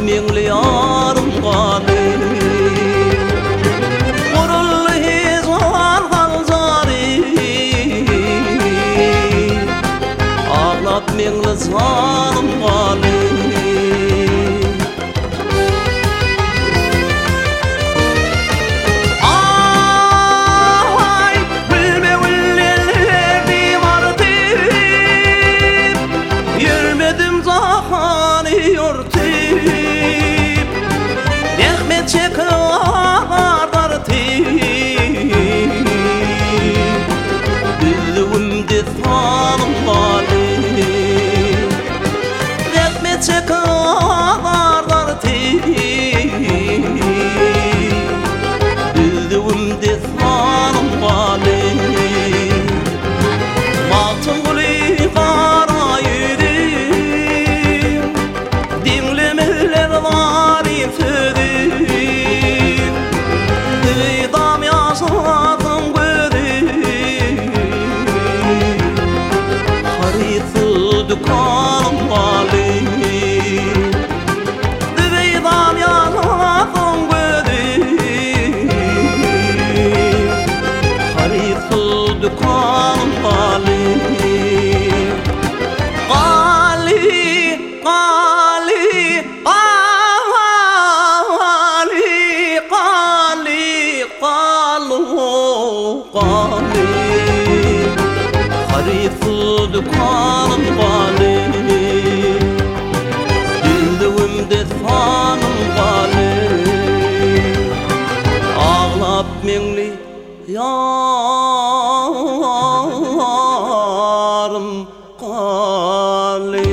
meňli ýarym galy Gurully hezwan halzary Ağlap meňli zanym galy Dukanım vali Düveydam yanatın gödü Harifı dukanım vali Gali, gali, gali, gali, gali Harifı dukanım vali Dildiğimde fanım vali Ağlap meňli ýarym galy